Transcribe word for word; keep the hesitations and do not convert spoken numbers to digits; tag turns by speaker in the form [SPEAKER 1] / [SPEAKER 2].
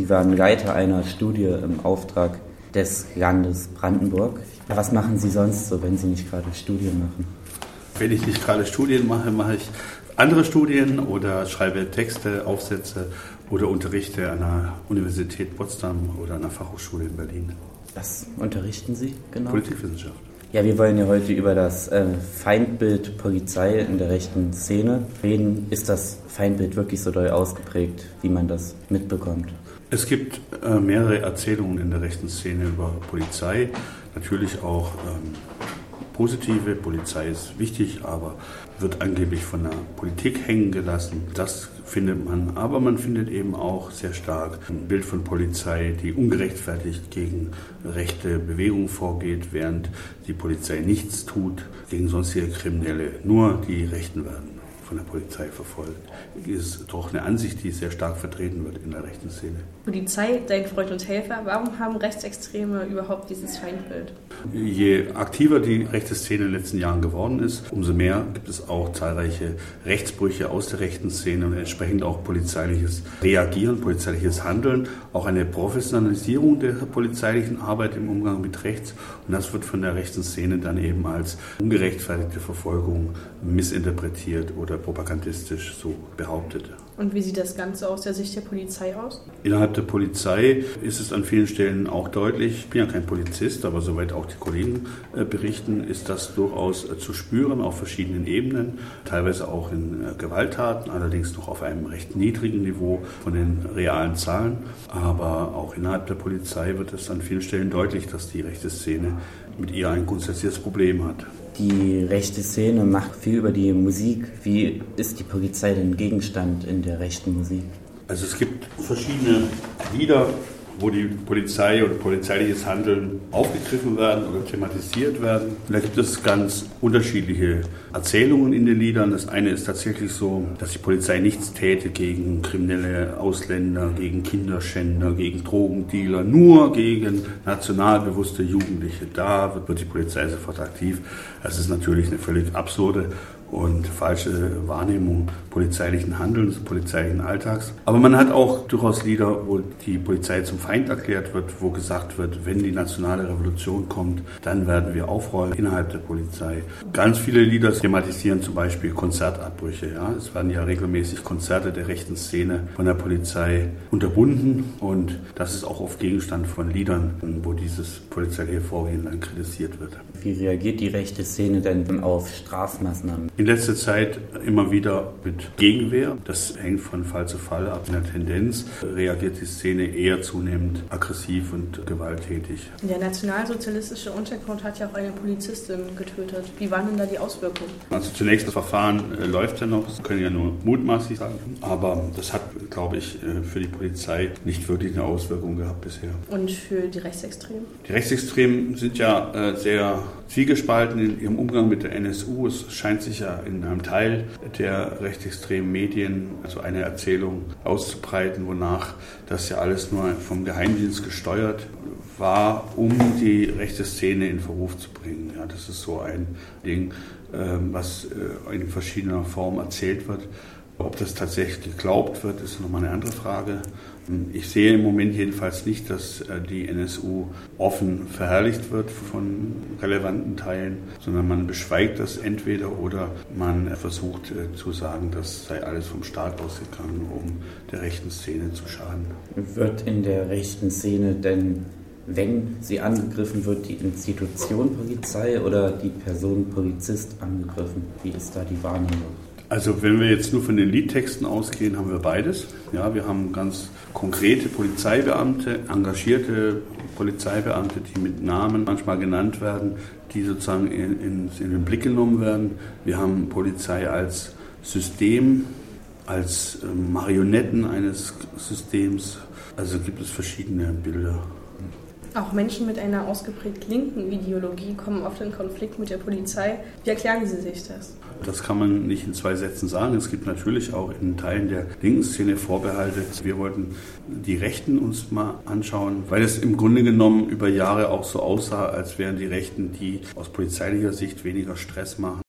[SPEAKER 1] Sie waren Leiter einer Studie im Auftrag des Landes Brandenburg. Was machen Sie sonst so, wenn Sie nicht gerade Studien machen?
[SPEAKER 2] Wenn ich nicht gerade Studien mache, mache ich andere Studien oder schreibe Texte, Aufsätze oder unterrichte an der Universität Potsdam oder an der Fachhochschule in Berlin.
[SPEAKER 1] Was unterrichten Sie genau?
[SPEAKER 2] Politikwissenschaft.
[SPEAKER 1] Ja, wir wollen ja heute über das äh, Feindbild Polizei in der rechten Szene reden. Ist das Feindbild wirklich so doll ausgeprägt, wie man das mitbekommt?
[SPEAKER 2] Es gibt äh, mehrere Erzählungen in der rechten Szene über Polizei. Natürlich auch ähm, positive. Polizei ist wichtig, aber wird angeblich von der Politik hängen gelassen. Das findet man. Aber man findet eben auch sehr stark ein Bild von Polizei, die ungerechtfertigt gegen rechte Bewegungen vorgeht, während die Polizei nichts tut gegen sonstige Kriminelle. Nur die Rechten werden von der Polizei verfolgt. Das ist doch eine Ansicht, die sehr stark vertreten wird in der rechten Szene.
[SPEAKER 3] Polizei, dein Freund und Helfer, warum haben Rechtsextreme überhaupt dieses Feindbild?
[SPEAKER 2] Je aktiver die rechte Szene in den letzten Jahren geworden ist, umso mehr gibt es auch zahlreiche Rechtsbrüche aus der rechten Szene und entsprechend auch polizeiliches Reagieren, polizeiliches Handeln, auch eine Professionalisierung der polizeilichen Arbeit im Umgang mit Rechts. Und das wird von der rechten Szene dann eben als ungerechtfertigte Verfolgung missinterpretiert oder propagandistisch so behauptet.
[SPEAKER 3] Und wie sieht das Ganze aus der Sicht der Polizei aus?
[SPEAKER 2] Innerhalb der Polizei ist es an vielen Stellen auch deutlich, ich bin ja kein Polizist, aber soweit auch die Kollegen äh, berichten, ist das durchaus äh, zu spüren auf verschiedenen Ebenen, teilweise auch in äh, Gewalttaten, allerdings noch auf einem recht niedrigen Niveau von den realen Zahlen. Aber auch innerhalb der Polizei wird es an vielen Stellen deutlich, dass die rechte Szene mit ihr ein grundsätzliches Problem hat.
[SPEAKER 1] Die rechte Szene macht viel über die Musik. Wie ist die Polizei denn Gegenstand in der rechten Musik?
[SPEAKER 2] Also es gibt verschiedene Lieder, wo die Polizei oder polizeiliches Handeln aufgegriffen werden oder thematisiert werden. Und da gibt es ganz unterschiedliche Erzählungen in den Liedern. Das eine ist tatsächlich so, dass die Polizei nichts täte gegen kriminelle Ausländer, gegen Kinderschänder, gegen Drogendealer, nur gegen nationalbewusste Jugendliche. Da wird die Polizei sofort aktiv. Das ist natürlich eine völlig absurde und falsche Wahrnehmung polizeilichen Handelns, polizeilichen Alltags. Aber man hat auch durchaus Lieder, wo die Polizei zum Feind erklärt wird, wo gesagt wird, wenn die nationale Revolution kommt, dann werden wir aufräumen innerhalb der Polizei. Ganz viele Lieder thematisieren zum Beispiel Konzertabbrüche. Ja? Es werden ja regelmäßig Konzerte der rechten Szene von der Polizei unterbunden und das ist auch oft Gegenstand von Liedern, wo dieses polizeiliche Vorgehen dann kritisiert wird.
[SPEAKER 1] Wie reagiert die rechte Szene denn auf Strafmaßnahmen?
[SPEAKER 2] In letzter Zeit immer wieder mit Gegenwehr. Das hängt von Fall zu Fall ab. In der Tendenz reagiert die Szene eher zunehmend aggressiv und gewalttätig.
[SPEAKER 3] Der nationalsozialistische Untergrund hat ja auch eine Polizistin getötet. Wie waren denn da die Auswirkungen?
[SPEAKER 2] Also zunächst, das Verfahren äh, läuft ja noch. Das können ja nur mutmaßlich sagen. Aber das hat, glaube ich, äh, für die Polizei nicht wirklich eine Auswirkung gehabt bisher.
[SPEAKER 3] Und für die Rechtsextremen?
[SPEAKER 2] Die Rechtsextremen sind ja äh, sehr zwiegespalten in ihrem Umgang mit der N S U. Es scheint sich ja in einem Teil der rechtsextremen Medien also eine Erzählung auszubreiten, wonach das ja alles nur vom Geheimdienst gesteuert war, um die rechte Szene in Verruf zu bringen. Ja, das ist so ein Ding, was in verschiedener Form erzählt wird. Ob das tatsächlich geglaubt wird, ist nochmal eine andere Frage. Ich sehe im Moment jedenfalls nicht, dass die N S U offen verherrlicht wird von relevanten Teilen, sondern man beschweigt das entweder oder man versucht zu sagen, das sei alles vom Staat ausgegangen, um der rechten Szene zu schaden.
[SPEAKER 1] Wird in der rechten Szene denn, wenn sie angegriffen wird, die Institution Polizei oder die Person Polizist angegriffen? Wie ist da die Wahrnehmung?
[SPEAKER 2] Also wenn wir jetzt nur von den Liedtexten ausgehen, haben wir beides. Ja, wir haben ganz konkrete Polizeibeamte, engagierte Polizeibeamte, die mit Namen manchmal genannt werden, die sozusagen in, in, in den Blick genommen werden. Wir haben Polizei als System, als Marionetten eines Systems. Also gibt es verschiedene Bilder.
[SPEAKER 3] Auch Menschen mit einer ausgeprägt linken Ideologie kommen oft in Konflikt mit der Polizei. Wie erklären Sie sich das?
[SPEAKER 2] Das kann man nicht in zwei Sätzen sagen. Es gibt natürlich auch in Teilen der linken Szene Vorbehalte. Wir wollten die Rechten uns mal anschauen, weil es im Grunde genommen über Jahre auch so aussah, als wären die Rechten, die aus polizeilicher Sicht weniger Stress machen.